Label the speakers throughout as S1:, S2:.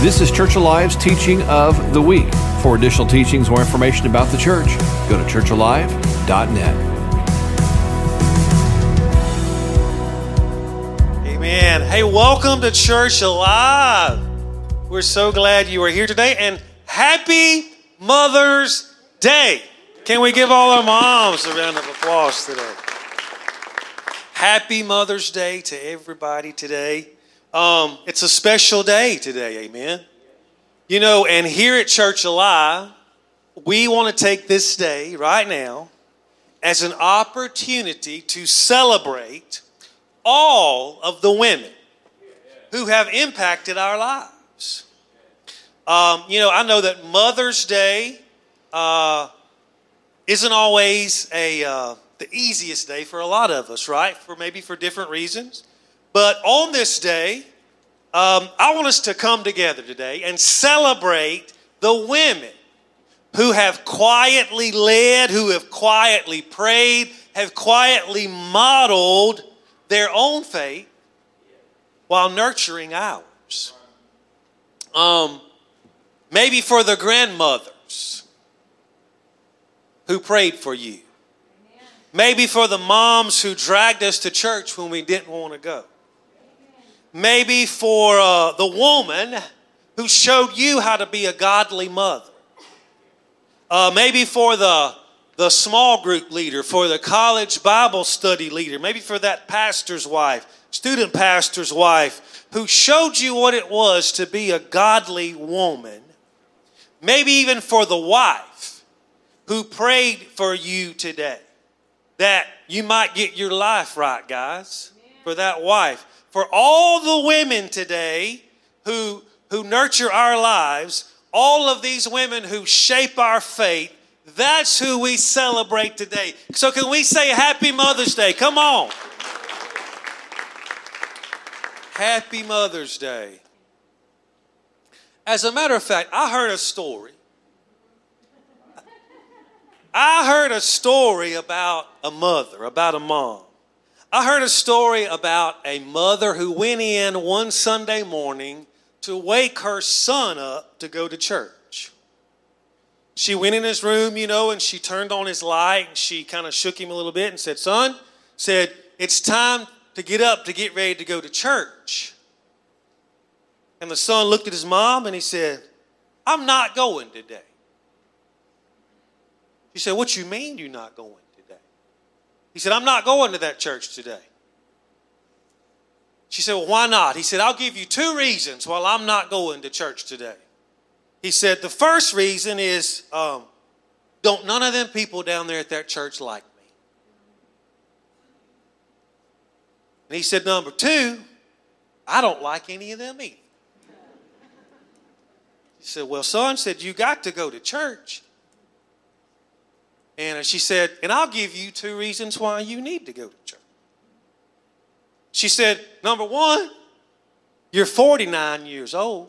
S1: This is Church Alive's Teaching of the Week. For additional teachings or information about the church, go to churchalive.net.
S2: Amen. Hey, welcome to Church Alive. We're so glad you are here today, and happy Mother's Day. Can we give all our moms a round of applause today? Happy Mother's Day to everybody today. It's a special day today, amen. You know, and here at Church Alive, we want to take this day right now as an opportunity to celebrate all of the women who have impacted our lives. I know that Mother's Day isn't always the easiest day for a lot of us, right? For different reasons. But on this day, I want us to come together today and celebrate the women who have quietly led, who have quietly prayed, have quietly modeled their own faith while nurturing ours. Maybe for the grandmothers who prayed for you. Maybe for the moms who dragged us to church when we didn't want to go. Maybe for the woman who showed you how to be a godly mother. Maybe for the small group leader, for the college Bible study leader. Maybe for that pastor's wife, student pastor's wife, who showed you what it was to be a godly woman. Maybe even for the wife who prayed for you today, that you might get your life right, guys. For that wife. For all the women today who nurture our lives, all of these women who shape our faith, that's who we celebrate today. So can we say Happy Mother's Day? Come on. Happy Mother's Day. As a matter of fact, I heard a story. About a mother, about a mom. I heard a story about a mother who went in one Sunday morning to wake her son up to go to church. She went in his room, and she turned on his light, and she kind of shook him a little bit and said, "Son," said, "it's time to get up to get ready to go to church." And the son looked at his mom and he said, "I'm not going today." She said, "What you mean you're not going today?" He said, "I'm not going to that church today." She said, "Well, why not?" He said, "I'll give you 2 reasons why I'm not going to church today." He said, "The first reason is, don't none of them people down there at that church like me." And he said, "Number 2, I don't like any of them either." He said, "Well, son," said, "you got to go to church." And she said, "And I'll give you 2 reasons why you need to go to church." She said, "Number 1, you're 49 years old.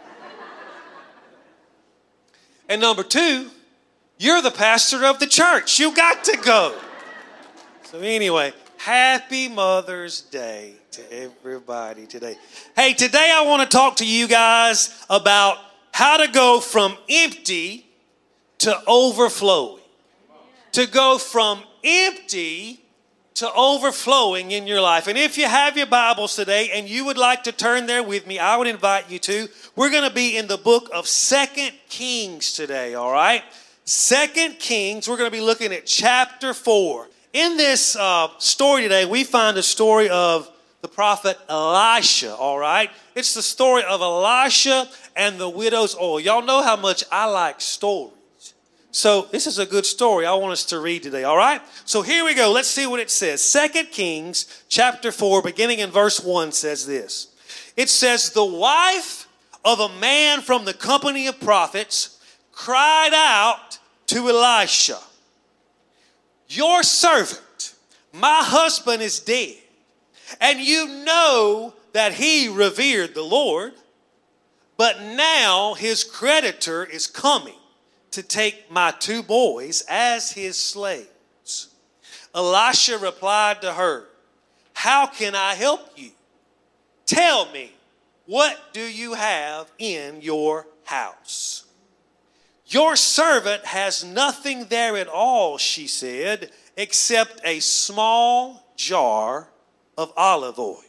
S2: And number 2, you're the pastor of the church. You got to go." So anyway, Happy Mother's Day to everybody today. Hey, today I want to talk to you guys about how to go from empty to overflowing. To go from empty to overflowing in your life. And if you have your Bibles today and you would like to turn there with me, I would invite you to. We're going to be in the book of 2 Kings today, all right? 2 Kings, we're going to be looking at chapter 4. In this story today, we find a story of the prophet Elisha, all right? It's the story of Elisha and the widow's oil. Y'all know how much I like stories. So this is a good story I want us to read today, all right? So here we go. Let's see what it says. 2 Kings chapter 4, beginning in verse 1 says this. It says, "The wife of a man from the company of prophets cried out to Elisha, 'Your servant, my husband is dead, and you know that he revered the Lord, but now his creditor is coming to take my 2 boys as his slaves.' Elisha replied to her, 'How can I help you? Tell me what do you have in your house? Your servant has nothing there at all, she said, except a small jar of olive oil.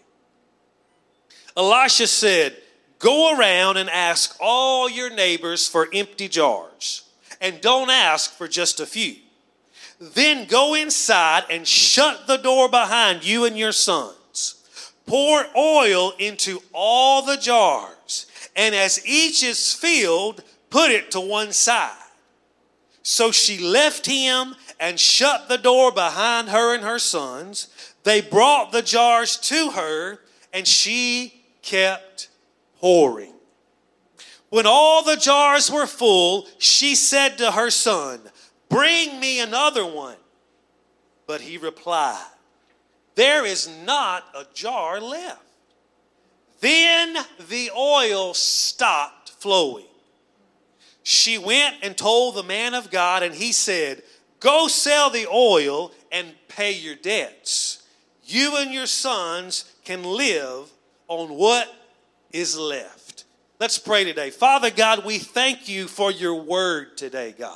S2: Elisha said, go around and ask all your neighbors for empty jars, and don't ask for just a few. Then go inside and shut the door behind you and your sons. Pour oil into all the jars, and as each is filled, put it to one side. So she left him and shut the door behind her and her sons. They brought the jars to her, and she kept pouring. When all the jars were full, she said to her son, bring me another one. But he replied, there is not a jar left. Then the oil stopped flowing. She went and told the man of God, and he said, go sell the oil and pay your debts. You and your sons can live on what is left. Let's pray today. Father God, we thank you for your word today, God.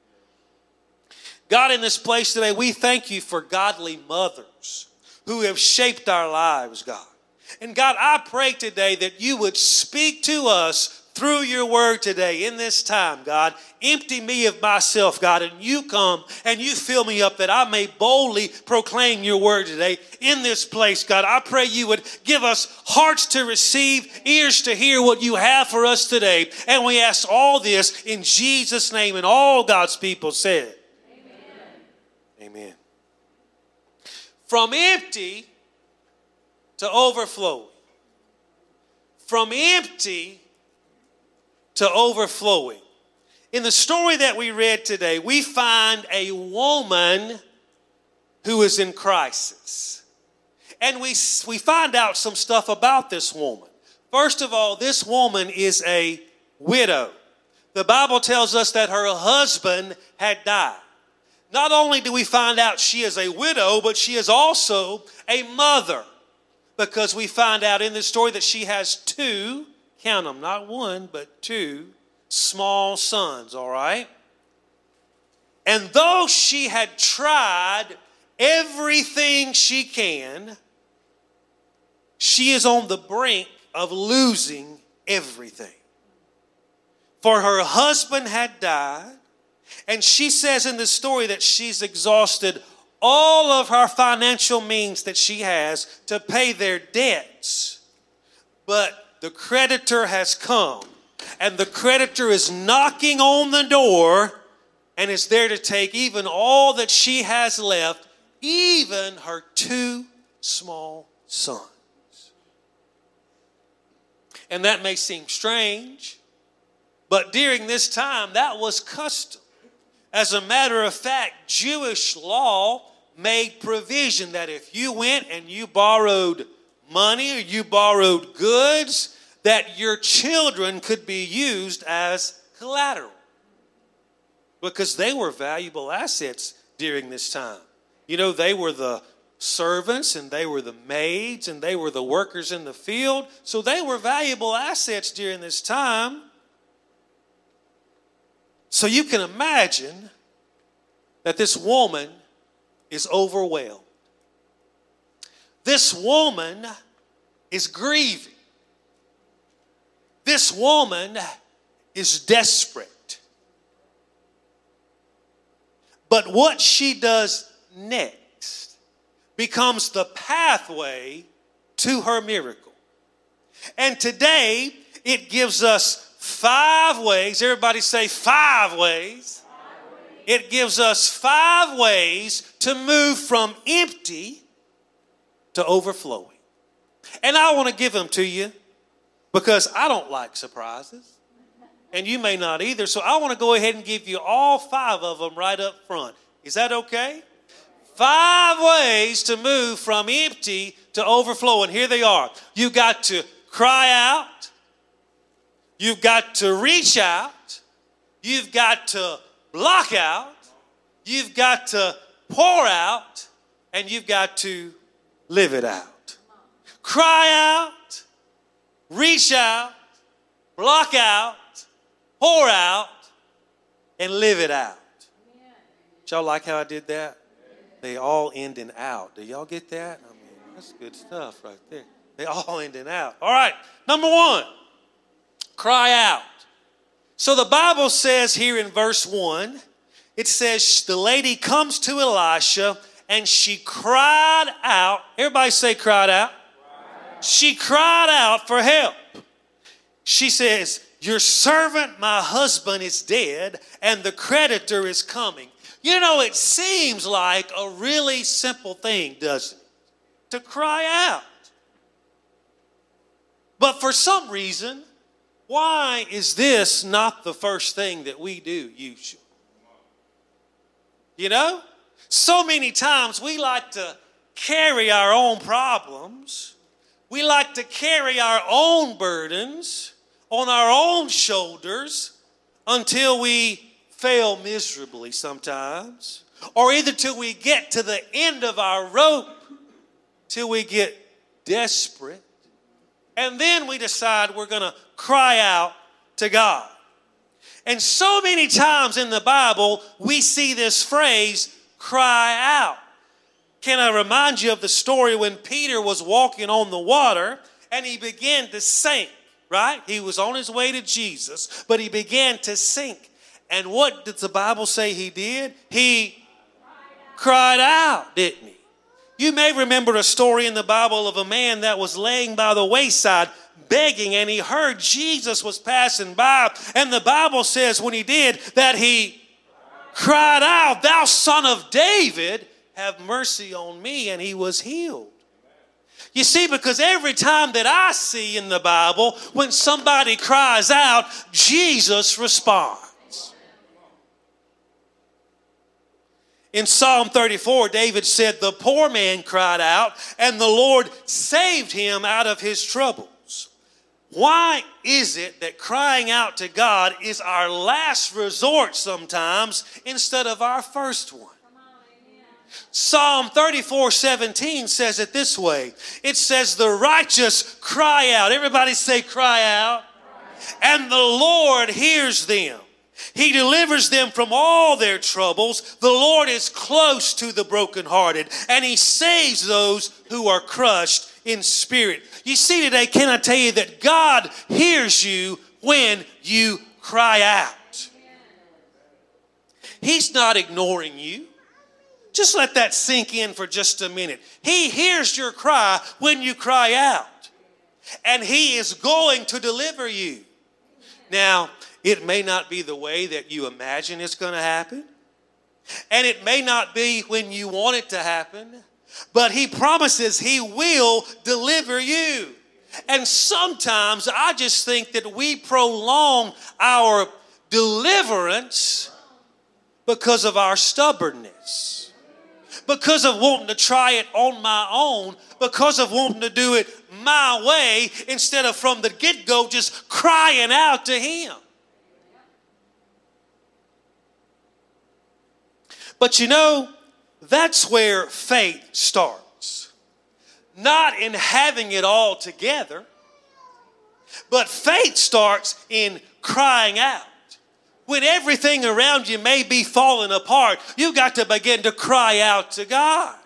S2: God, in this place today, we thank you for godly mothers who have shaped our lives, God. And God, I pray today that you would speak to us through your word today in this time, God. Empty me of myself, God, and you come and you fill me up that I may boldly proclaim your word today in this place, God. I pray you would give us hearts to receive, ears to hear what you have for us today. And we ask all this in Jesus' name, and all God's people said. Amen. Amen. From empty to overflowing. From empty to overflowing. In the story that we read today, we find a woman who is in crisis. And we find out some stuff about this woman. First of all, this woman is a widow. The Bible tells us that her husband had died. Not only do we find out she is a widow, but she is also a mother. Because we find out in this story that she has two, count them, not one, but two small sons, all right? And though she had tried everything she can, she is on the brink of losing everything. For her husband had died, and she says in the story that she's exhausted all of her financial means that she has to pay their debts. But the creditor has come, and the creditor is knocking on the door and is there to take even all that she has left, even her two small sons. And that may seem strange, but during this time, that was custom. As a matter of fact, Jewish law made provision that if you went and you borrowed money or you borrowed goods, that your children could be used as collateral. Because they were valuable assets during this time. You know, they were the servants and they were the maids and they were the workers in the field. So they were valuable assets during this time. So you can imagine that this woman is overwhelmed. This woman is grieving. This woman is desperate. But what she does next becomes the pathway to her miracle. And today, it gives us 5 ways. Everybody say 5 ways. It gives us 5 ways to move from empty to overflowing. And I want to give them to you because I don't like surprises. And you may not either. So I want to go ahead and give you all 5 of them right up front. Is that okay? 5 ways to move from empty to overflow. And here they are. You've got to cry out. You've got to reach out. You've got to block out. You've got to pour out. And you've got to live it out. Cry out. Reach reach out, block out, pour out, and live it out. Did y'all like how I did that? They all end in out. Do y'all get that? I mean, that's good stuff right there. They all end in out. All right, number one, cry out. So the Bible says here in verse 1, it says the lady comes to Elisha and she cried out. Everybody say cried out. She cried out for help. She says, your servant, my husband, is dead and the creditor is coming. You know, it seems like a really simple thing, doesn't it? To cry out. But for some reason, why is this not the first thing that we do usually? You know, so many times we like to carry our own problems. We like to carry our own burdens on our own shoulders until we fail miserably sometimes, or either till we get to the end of our rope, till we get desperate, and then we decide we're going to cry out to God. And so many times in the Bible, we see this phrase, cry out. Can I remind you of the story when Peter was walking on the water and he began to sink, right? He was on his way to Jesus, but he began to sink. And what did the Bible say he did? He cried out, didn't he? You may remember a story in the Bible of a man that was laying by the wayside begging, and he heard Jesus was passing by. And the Bible says when he did that, he cried out, thou son of David, have mercy on me. And he was healed. You see, because every time that I see in the Bible, when somebody cries out, Jesus responds. In Psalm 34, David said, the poor man cried out, and the Lord saved him out of his troubles. Why is it that crying out to God is our last resort sometimes instead of our first one? Psalm 34:17 says it this way. It says, the righteous cry out. Everybody say cry out. And the Lord hears them. He delivers them from all their troubles. The Lord is close to the brokenhearted, and he saves those who are crushed in spirit. You see today, can I tell you that God hears you when you cry out? He's not ignoring you. Just let that sink in for just a minute. He hears your cry when you cry out, and he is going to deliver you. Now, it may not be the way that you imagine it's going to happen. And it may not be when you want it to happen. But he promises he will deliver you. And sometimes I just think that we prolong our deliverance because of our stubbornness. Because of wanting to try it on my own. Because of wanting to do it my way instead of from the get-go just crying out to him. But you know, that's where faith starts. Not in having it all together, but faith starts in crying out. When everything around you may be falling apart, you've got to begin to cry out to God.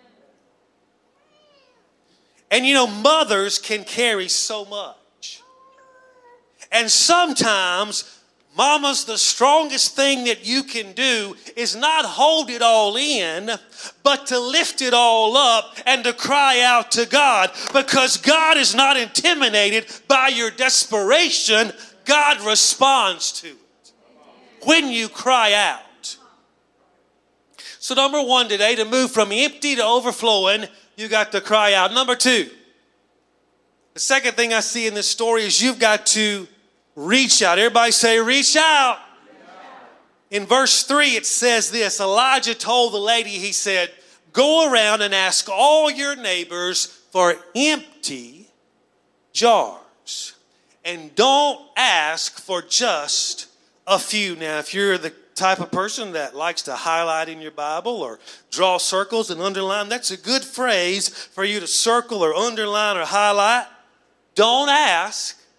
S2: And you know, mothers can carry so much. And sometimes, Mama's, the strongest thing that you can do is not hold it all in, but to lift it all up and to cry out to God, because God is not intimidated by your desperation. God responds to it when you cry out. So number one today, to move from empty to overflowing, you got to cry out. Number two, the second thing I see in this story is you've got to reach out. Everybody say reach out. In verse 3 it says this. Elijah told the lady, he said, go around and ask all your neighbors for empty jars. And don't ask for just a few. Now, if you're the type of person that likes to highlight in your Bible or draw circles and underline, that's a good phrase for you to circle or underline or highlight. Don't ask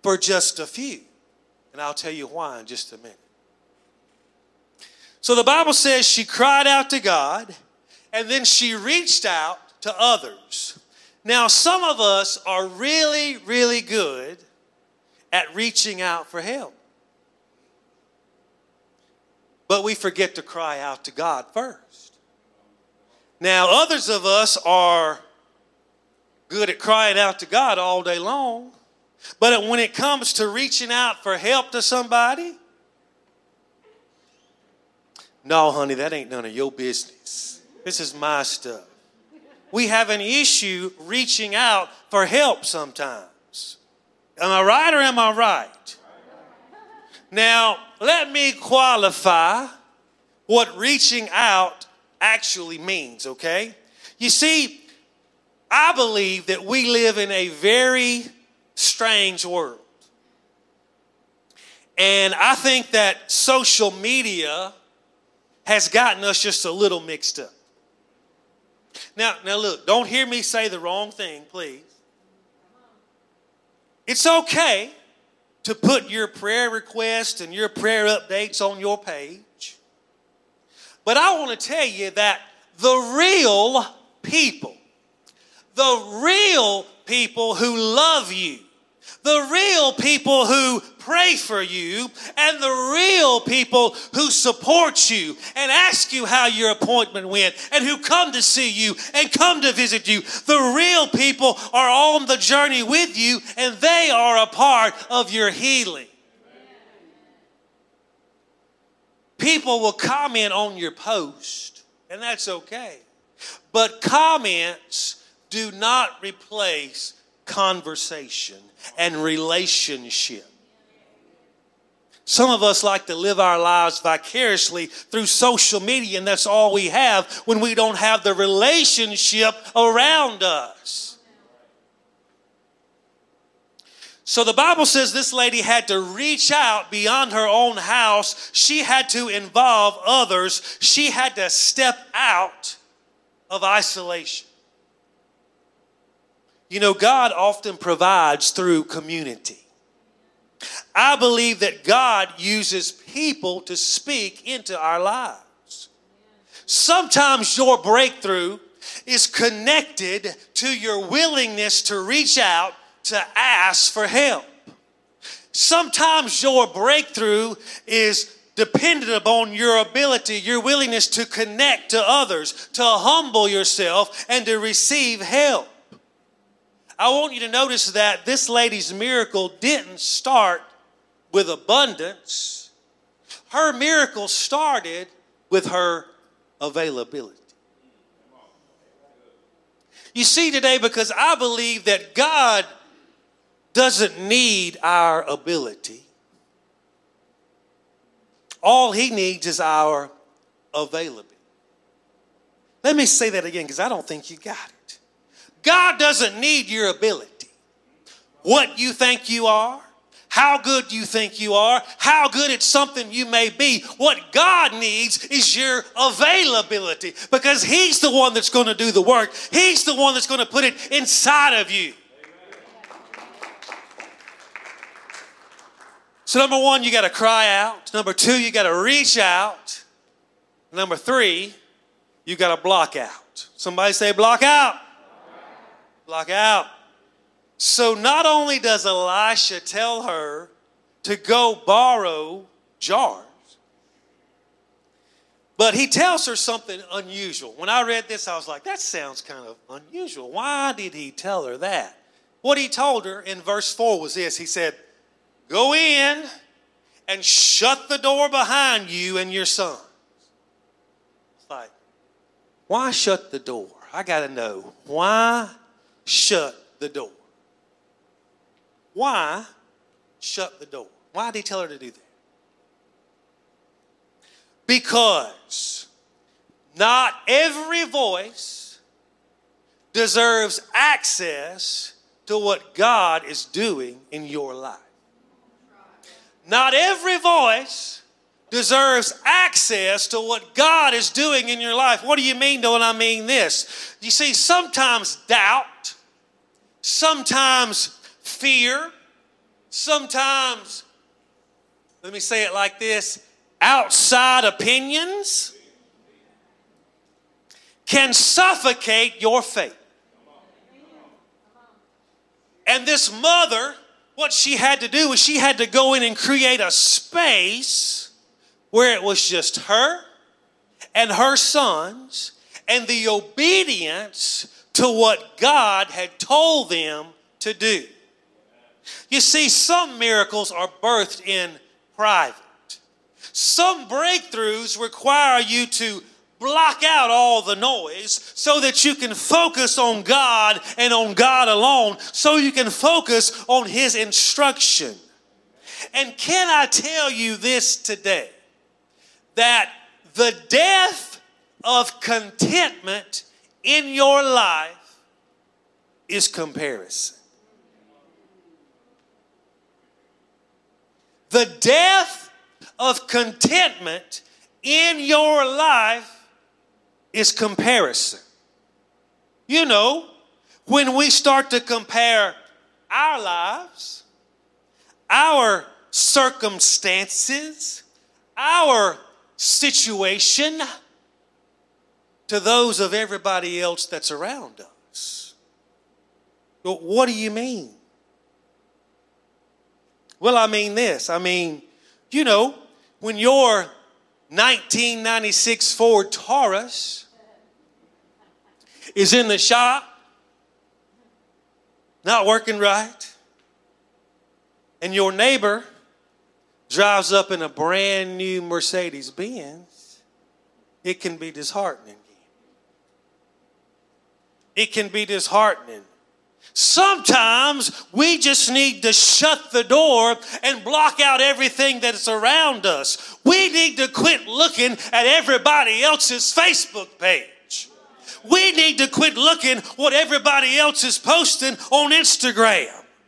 S2: for just a few. And I'll tell you why in just a minute. So the Bible says she cried out to God, and then she reached out to others. Now, some of us are really, really good at reaching out for help. But we forget to cry out to God first. Now, others of us are good at crying out to God all day long. But when it comes to reaching out for help to somebody, no, honey, that ain't none of your business. This is my stuff. We have an issue reaching out for help sometimes. Am I right or am I right? Now, let me qualify what reaching out actually means, okay? You see, I believe that we live in a very strange world. And I think that social media has gotten us just a little mixed up. Now look, don't hear me say the wrong thing, please. It's okay to put your prayer requests and your prayer updates on your page. But I want to tell you that the real people who love you, the real people who pray for you, and the real people who support you and ask you how your appointment went and who come to see you and come to visit you, the real people are on the journey with you, and they are a part of your healing. People will comment on your post, and that's okay. But comments do not replace conversation and relationship. Some of us like to live our lives vicariously through social media, and that's all we have when we don't have the relationship around us. So the Bible says this lady had to reach out beyond her own house. She had to involve others. She had to step out of isolation. You know, God often provides through community. I believe that God uses people to speak into our lives. Sometimes your breakthrough is connected to your willingness to reach out to ask for help. Sometimes your breakthrough is dependent upon your ability, your willingness to connect to others, to humble yourself, and to receive help. I want you to notice that this lady's miracle didn't start with abundance. Her miracle started with her availability. You see today, because I believe that God doesn't need our ability. All he needs is our availability. Let me say that again, because I don't think you got it. God doesn't need your ability. What you think you are, how good you think you are, how good at something you may be. What God needs is your availability, because he's the one that's going to do the work. He's the one that's going to put it inside of you. So number one, you got to cry out. Number two, you got to reach out. Number three, you got to block out. Somebody say block out. Block out. So not only does Elisha tell her to go borrow jars, but he tells her something unusual. When I read this, I was like, that sounds kind of unusual. Why did he tell her that? What he told her in verse 4 was this. He said, go in and shut the door behind you and your sons. It's like, why shut the door? I got to know. Why shut the door? Why shut the door? Why did he tell her to do that? Because not every voice deserves access to what God is doing in your life. Not every voice deserves access to what God is doing in your life. What do you mean when I mean this? You see, sometimes doubt, sometimes fear, Sometimes, let me say it like this, outside opinions can suffocate your faith. And this mother, what she had to do was she had to go in and create a space where it was just her and her sons and the obedience to what God had told them to do. You see, some miracles are birthed in private. Some breakthroughs require you to block out all the noise so that you can focus on God and on God alone, so you can focus on His instruction. And can I tell you this today, that the death of contentment in your life is comparison. The death of contentment in your life is comparison. You know, when we start to compare our lives, our circumstances, our situation to those of everybody else that's around us. Well, what do you mean? Well, I mean this. I mean, you know, when your 1996 Ford Taurus is in the shop, not working right, and your neighbor drives up in a brand new Mercedes Benz, it can be disheartening. It can be disheartening. Sometimes we just need to shut the door and block out everything that's around us. We need to quit looking at everybody else's Facebook page. We need to quit looking what everybody else is posting on Instagram.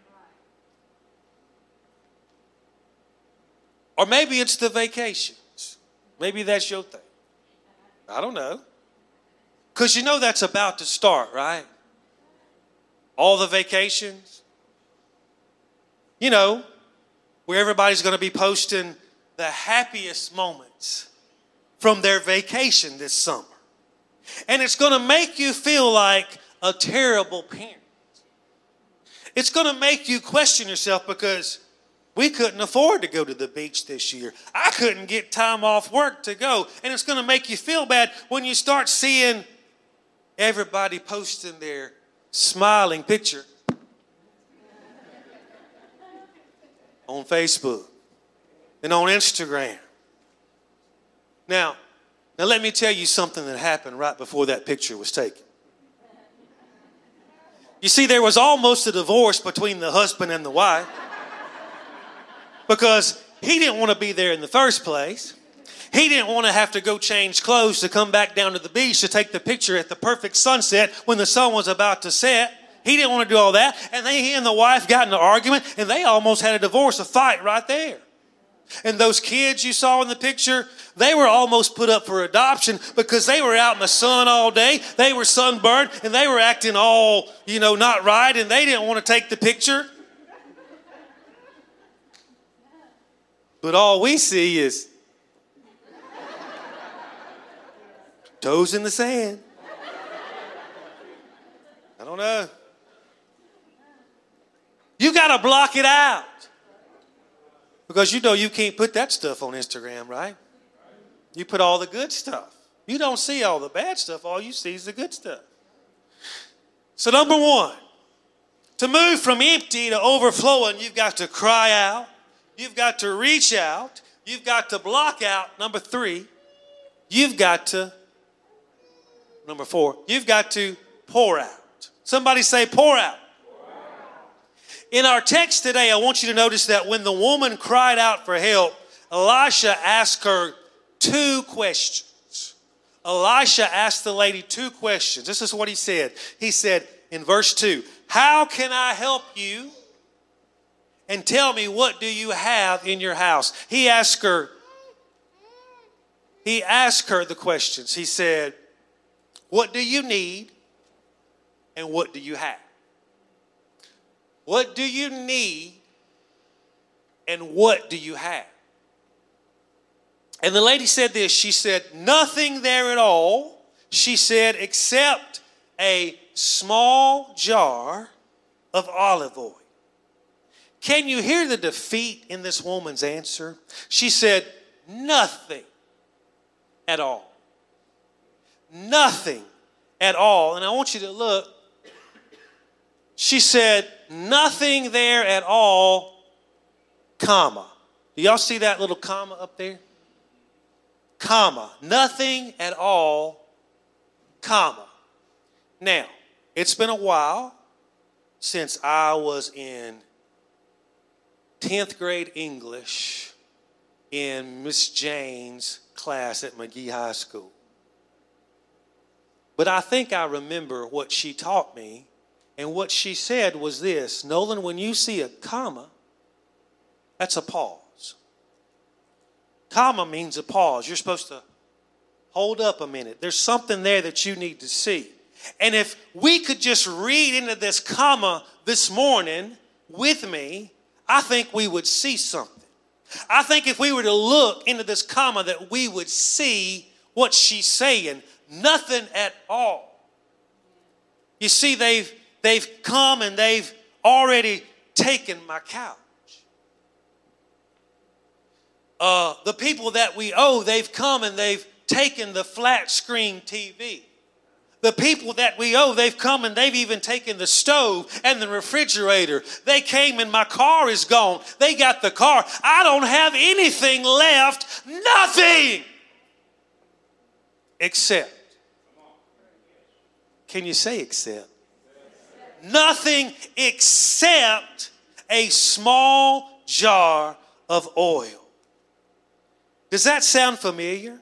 S2: Or maybe it's the vacations. Maybe that's your thing. I don't know. Because you know that's about to start, right? All the vacations. You know, where everybody's going to be posting the happiest moments from their vacation this summer. And it's going to make you feel like a terrible parent. It's going to make you question yourself because we couldn't afford to go to the beach this year. I couldn't get time off work to go. And it's going to make you feel bad when you start seeing everybody posting their smiling picture on Facebook and on Instagram. Now let me tell you something that happened right before that picture was taken. You see, there was almost a divorce between the husband and the wife because he didn't want to be there in the first place. He didn't want to have to go change clothes to come back down to the beach to take the picture at the perfect sunset when the sun was about to set. He didn't want to do all that. And he and the wife got in an argument, and they almost had a divorce, a fight right there. And those kids you saw in the picture, they were almost put up for adoption because they were out in the sun all day. They were sunburned, and they were acting all, not right, and they didn't want to take the picture. But all we see is toes in the sand. I don't know. You got to block it out. Because you can't put that stuff on Instagram, right? You put all the good stuff. You don't see all the bad stuff. All you see is the good stuff. So number one, to move from empty to overflowing, you've got to cry out. You've got to reach out. You've got to block out. Number three, number four, you've got to pour out. Somebody say pour out. In our text today, I want you to notice that when the woman cried out for help, Elisha asked her two questions. Elisha asked the lady two questions. This is what he said. He said in verse 2, "How can I help you? And tell me, what do you have in your house?" He asked her the questions. He said, "What do you need? And what do you have?" What do you need and what do you have? And the lady said this. She said, nothing there at all, she said, except a small jar of olive oil. Can you hear the defeat in this woman's answer? She said, nothing at all. Nothing at all. And I want you to look. She said, nothing there at all, comma. Do y'all see that little comma up there? Comma. Nothing at all, comma. Now, it's been a while since I was in 10th grade English in Miss Jane's class at McGee High School. But I think I remember what she taught me, and what she said was this: Nolan, when you see a comma, that's a pause. Comma means a pause. You're supposed to hold up a minute. There's something there that you need to see. And if we could just read into this comma this morning with me, I think we would see something. I think if we were to look into this comma that we would see what she's saying. Nothing at all. You see, they've come and they've already taken my couch. The people that we owe, they've come and they've taken the flat screen TV. The people that we owe, they've come and they've even taken the stove and the refrigerator. They came and my car is gone. They got the car. I don't have anything left. Nothing. Except. Can you say except? Nothing except a small jar of oil. Does that sound familiar?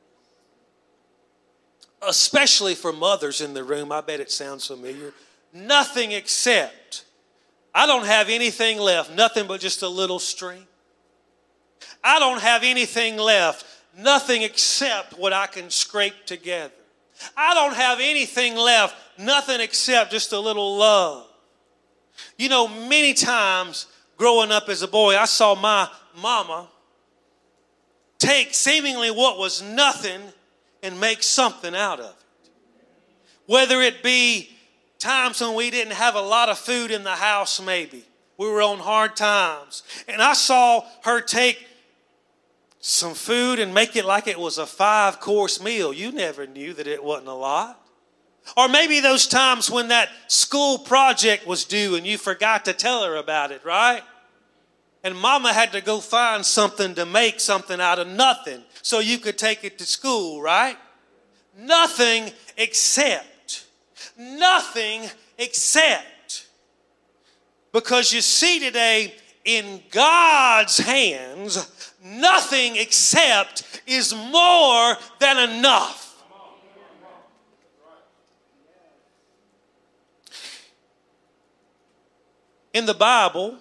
S2: Especially for mothers in the room, I bet it sounds familiar. Nothing except. I don't have anything left, nothing but just a little string. I don't have anything left, nothing except what I can scrape together. I don't have anything left, nothing except just a little love. You know, many times growing up as a boy, I saw my mama take seemingly what was nothing and make something out of it. Whether it be times when we didn't have a lot of food in the house, maybe. We were on hard times. And I saw her take some food and make it like it was a 5-course meal. You never knew that it wasn't a lot. Or maybe those times when that school project was due and you forgot to tell her about it, right? And mama had to go find something to make something out of nothing so you could take it to school, right? Nothing except. Nothing except. Because you see today, in God's hands, nothing except is more than enough. In the Bible,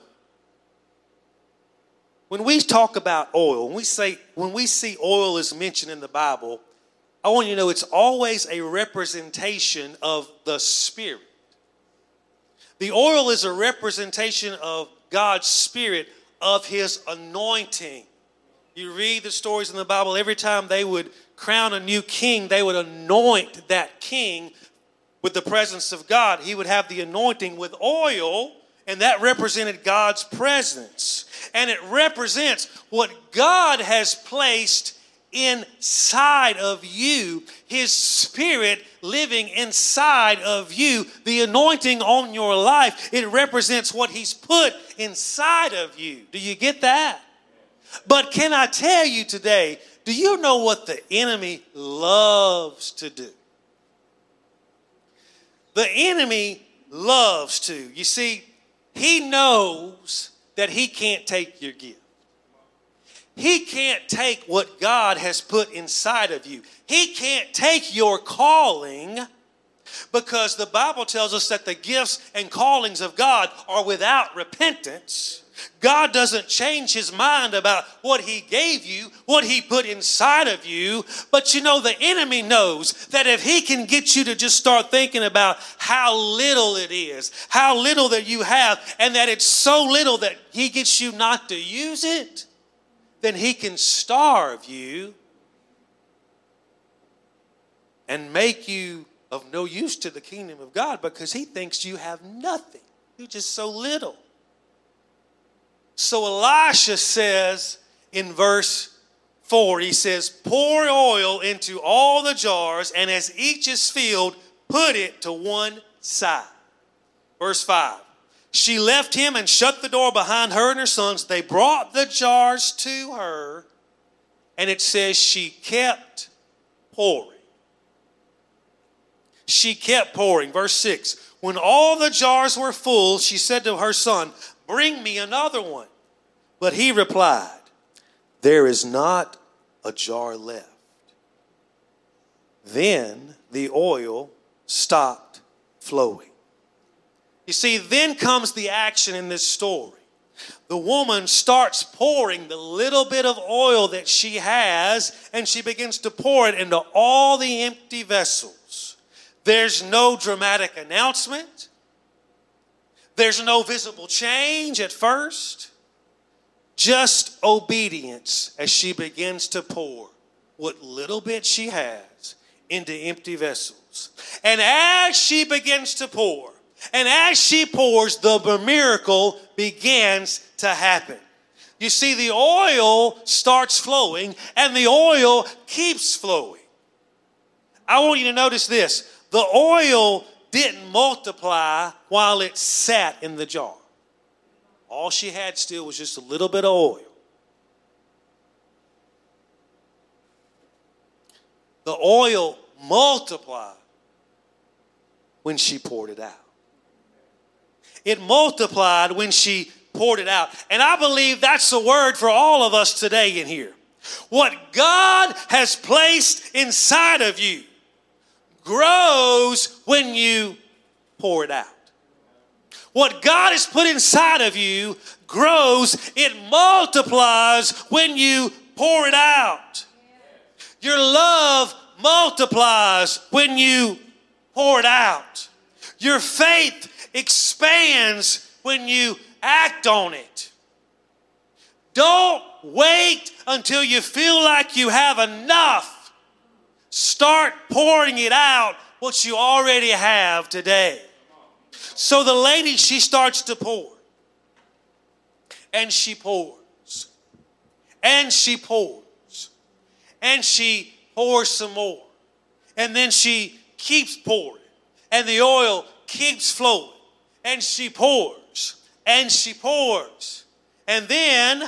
S2: when we talk about oil, when we see oil is mentioned in the Bible, I want you to know it's always a representation of the Spirit. The oil is a representation of God's Spirit, of His anointing. You read the stories in the Bible, every time they would crown a new king, they would anoint that king with the presence of God. He would have the anointing with oil, and that represented God's presence. And it represents what God has placed inside of you, His Spirit living inside of you, the anointing on your life. It represents what He's put inside of you. Do you get that? But can I tell you today, do you know what the enemy loves to do? The enemy loves to. You see, he knows that he can't take your gift. He can't take what God has put inside of you. He can't take your calling Because the Bible tells us that the gifts and callings of God are without repentance. God doesn't change his mind about what he gave you, what he put inside of you. But you know, the enemy knows that if he can get you to just start thinking about how little it is, how little that you have, and that it's so little that he gets you not to use it, then he can starve you and make you of no use to the kingdom of God, because he thinks you have nothing. You're just so little. So Elisha says in verse 4, he says, pour oil into all the jars, and as each is filled, put it to one side. Verse 5, she left him and shut the door behind her and her sons. They brought the jars to her, and it says she kept pouring. She kept pouring. Verse 6, when all the jars were full, she said to her son, bring me another one. But he replied, there is not a jar left. Then the oil stopped flowing. You see, then comes the action in this story. The woman starts pouring the little bit of oil that she has, and she begins to pour it into all the empty vessels. There's no dramatic announcement. There's no visible change at first. Just obedience as she begins to pour what little bit she has into empty vessels. And as she begins to pour, and as she pours, the miracle begins to happen. You see, the oil starts flowing, and the oil keeps flowing. I want you to notice this. The oil didn't multiply while it sat in the jar. All she had still was just a little bit of oil. The oil multiplied when she poured it out. It multiplied when she poured it out. And I believe that's a word for all of us today in here. What God has placed inside of you grows when you pour it out. What God has put inside of you grows, it multiplies when you pour it out. Your love multiplies when you pour it out. Your faith expands when you act on it. Don't wait until you feel like you have enough. Start pouring it out, what you already have today. So the lady, she starts to pour. And she pours. And she pours. And she pours some more. And then she keeps pouring. And the oil keeps flowing. And she pours. And she pours. And then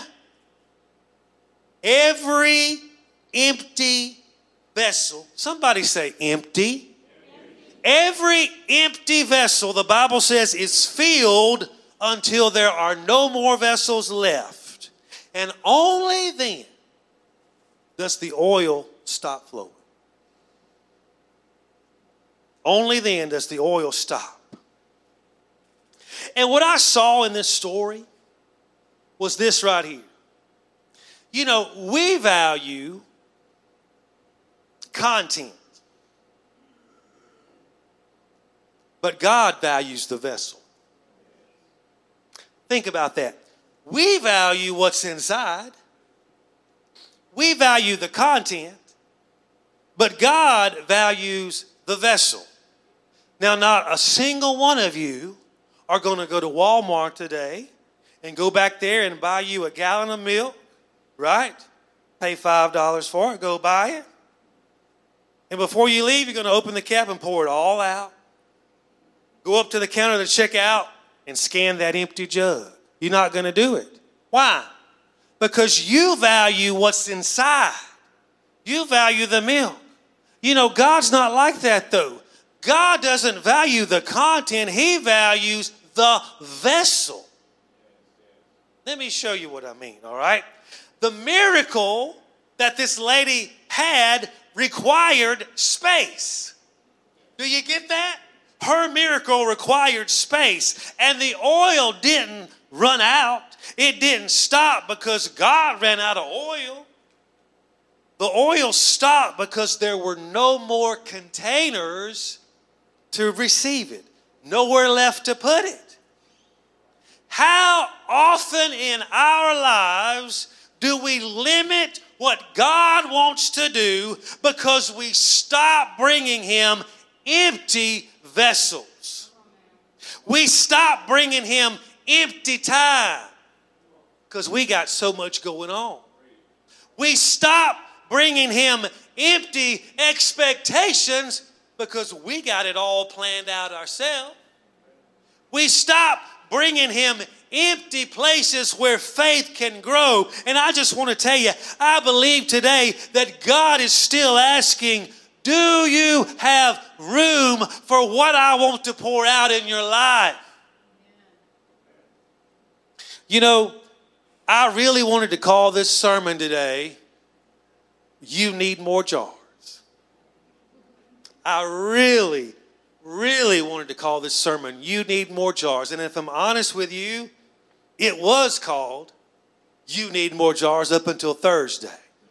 S2: every empty vessel, somebody say empty. Every empty vessel, the Bible says, is filled until there are no more vessels left. And only then does the oil stop flowing. Only then does the oil stop. And what I saw in this story was this right here. You know, we value content. But God values the vessel. Think about that. We value what's inside. We value the content. But God values the vessel. Now, not a single one of you are going to go to Walmart today and go back there and buy you a gallon of milk, right? Pay $5 for it, go buy it. And before you leave, you're going to open the cap and pour it all out. Go up to the counter to check out and scan that empty jug. You're not going to do it. Why? Because you value what's inside. You value the milk. You know, God's not like that though. God doesn't value the content. He values the vessel. Let me show you what I mean, all right? The miracle that this lady had required space. Do you get that? Her miracle required space, and the oil didn't run out. It didn't stop because God ran out of oil. The oil stopped because there were no more containers to receive it. Nowhere left to put it. How often in our lives do we limit what God wants to do because we stop bringing Him empty vessels? We stop bringing Him empty time because we got so much going on. We stop bringing Him empty expectations because we got it all planned out ourselves. We stop bringing Him empty places where faith can grow. And I just want to tell you, I believe today that God is still asking, do you have room for what I want to pour out in your life? You know, I really wanted to call this sermon today, You Need More Jars. I really wanted to call this sermon, You Need More Jars. And if I'm honest with you, it was called, You Need More Jars up until Thursday.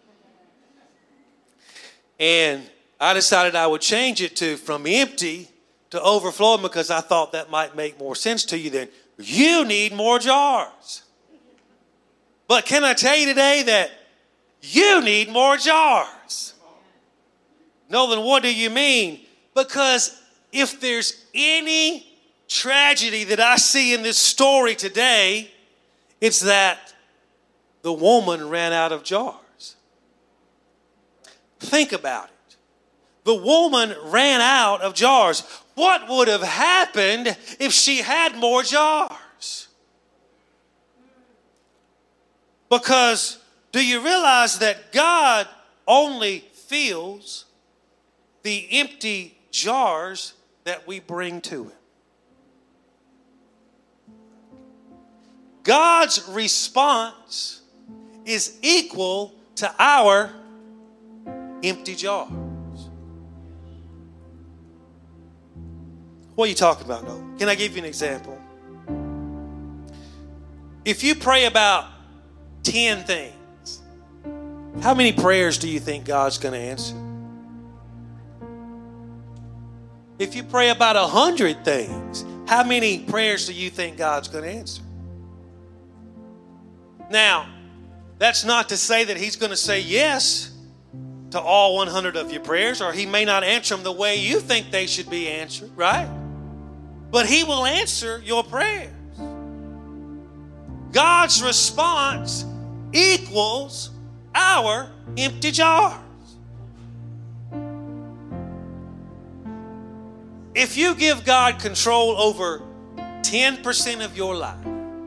S2: And I decided I would change it to from empty to overflowing because I thought that might make more sense to you than you need more jars. But can I tell you today that you need more jars? No, then what do you mean? Because if there's any tragedy that I see in this story today, it's that the woman ran out of jars. Think about it. The woman ran out of jars. What would have happened if she had more jars? Because do you realize that God only fills the empty jars that we bring to Him? God's response is equal to our empty jars. What are you talking about, though? Can I give you an example? If you pray about 10 things, how many prayers do you think God's going to answer? If you pray about 100 things, how many prayers do you think God's going to answer? Now, that's not to say that He's going to say yes to all 100 of your prayers, or He may not answer them the way you think they should be answered, right? But He will answer your prayers. God's response equals our empty jars. If you give God control over 10% of your life,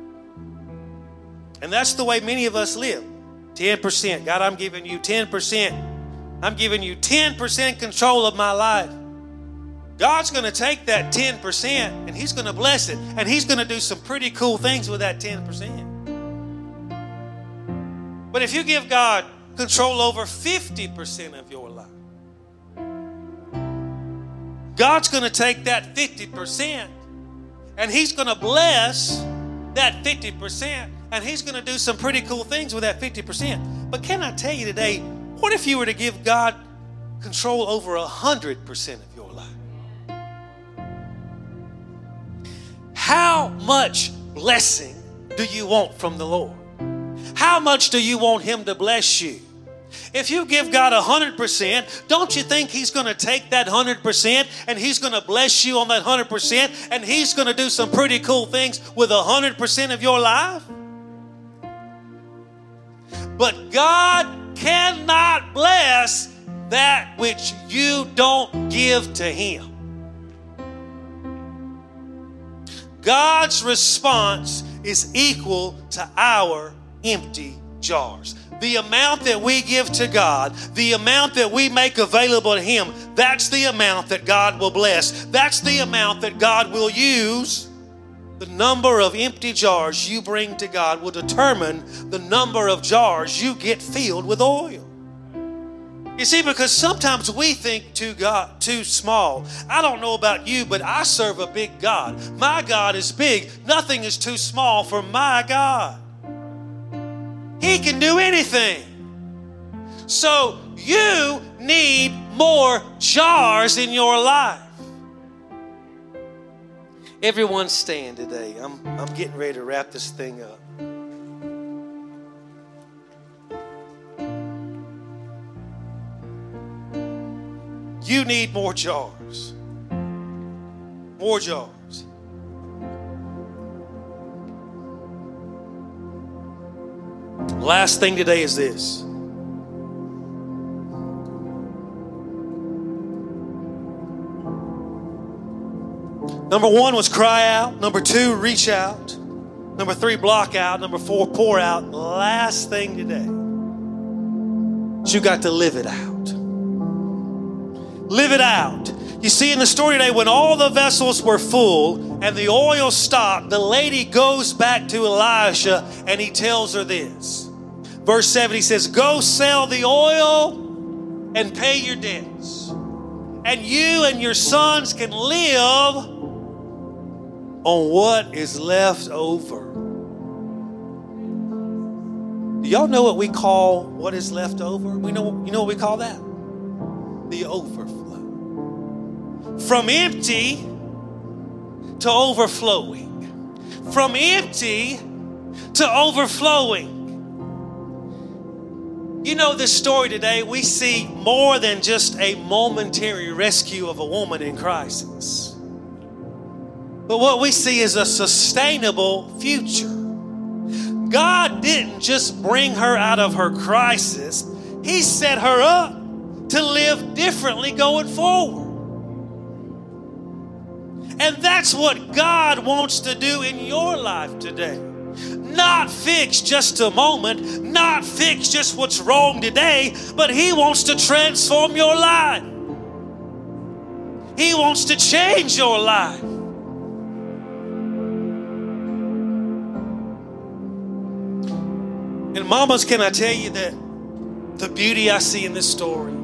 S2: and that's the way many of us live, 10%. God, I'm giving you 10%. I'm giving you 10% control of my life. God's going to take that 10% and He's going to bless it. And He's going to do some pretty cool things with that 10%. But if you give God control over 50% of your life, God's going to take that 50% and He's going to bless that 50%. And He's going to do some pretty cool things with that 50%. But can I tell you today, what if you were to give God control over 100% of your life? How much blessing do you want from the Lord? How much do you want Him to bless you? If you give God 100%, don't you think He's going to take that 100% and He's going to bless you on that 100% and He's going to do some pretty cool things with 100% of your life? But God cannot bless that which you don't give to Him. God's response is equal to our empty jars. The amount that we give to God, the amount that we make available to Him, that's the amount that God will bless. That's the amount that God will use. The number of empty jars you bring to God will determine the number of jars you get filled with oil. You see, because sometimes we think too small. I don't know about you, but I serve a big God. My God is big. Nothing is too small for my God. He can do anything. So you need more jars in your life. Everyone stand today. I'm getting ready to wrap this thing up. You need more jars. More jars. Last thing today is this. Number 1 was cry out. Number 2, reach out. Number 3, block out. Number 4, pour out. Last thing today is you got to live it out. Live it out. You see, in the story today, when all the vessels were full and the oil stopped, the lady goes back to Elisha and he tells her this. Verse 7, he says, go sell the oil and pay your debts, and you and your sons can live on what is left over. Do y'all know what we call what is left over? You know what we call that? The overflow. From empty to overflowing. From empty to overflowing. You know, this story today, we see more than just a momentary rescue of a woman in crisis. But what we see is a sustainable future. God didn't just bring her out of her crisis. He set her up to live differently going forward. And that's what God wants to do in your life today. Not fix just a moment, not fix just what's wrong today, but He wants to transform your life. He wants to change your life. And mamas, can I tell you that the beauty I see in this story,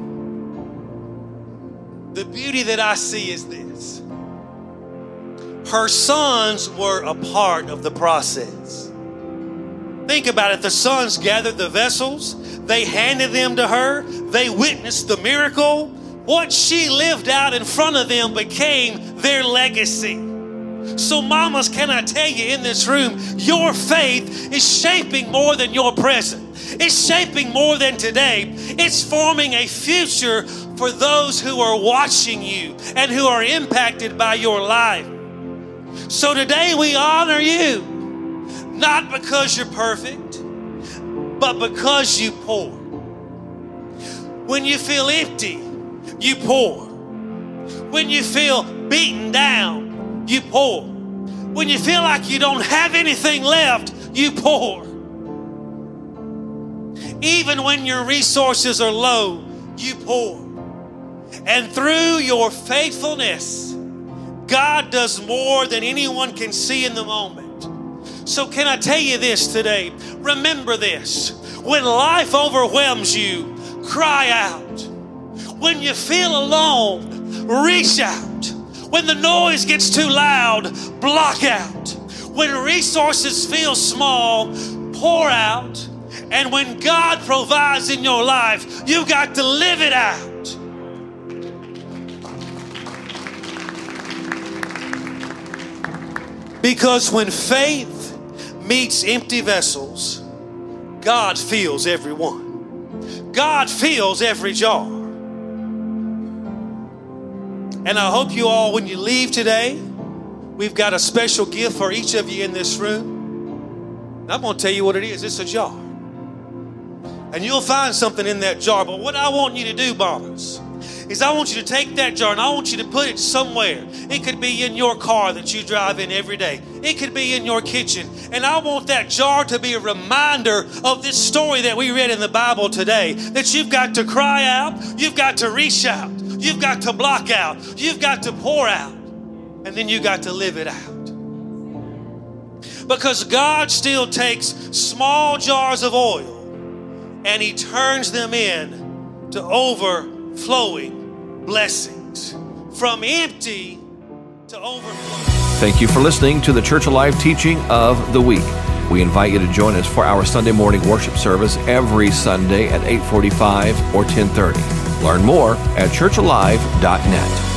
S2: the beauty that I see is this. Her sons were a part of the process. Think about it. The sons gathered the vessels. They handed them to her. They witnessed the miracle. What she lived out in front of them became their legacy. So mamas, can I tell you in this room, your faith is shaping more than your present. It's shaping more than today. It's forming a future for those who are watching you and who are impacted by your life. So today we honor you, not because you're perfect, but because you pour. When you feel empty, you pour. When you feel beaten down, you pour. When you feel like you don't have anything left, you pour. Even when your resources are low, you pour. And through your faithfulness, God does more than anyone can see in the moment. So can I tell you this today? Remember this. When life overwhelms you, cry out. When you feel alone, reach out. When the noise gets too loud, block out. When resources feel small, pour out. And when God provides in your life, you got to live it out. Because when faith meets empty vessels, God fills every one. God fills every jar. And I hope you all, when you leave today, we've got a special gift for each of you in this room. And I'm going to tell you what it is. It's a jar. And you'll find something in that jar. But what I want you to do, mamas, is I want you to take that jar and I want you to put it somewhere. It could be in your car that you drive in every day. It could be in your kitchen. And I want that jar to be a reminder of this story that we read in the Bible today. That you've got to cry out. You've got to reach out. You've got to block out. You've got to pour out. And then you got to live it out. Because God still takes small jars of oil and He turns them in to overflowing blessings. From empty to overflowing.
S1: Thank you for listening to the Church Alive Teaching of the Week. We invite you to join us for our Sunday morning worship service every Sunday at 8:45 or 10:30. Learn more at churchalive.net.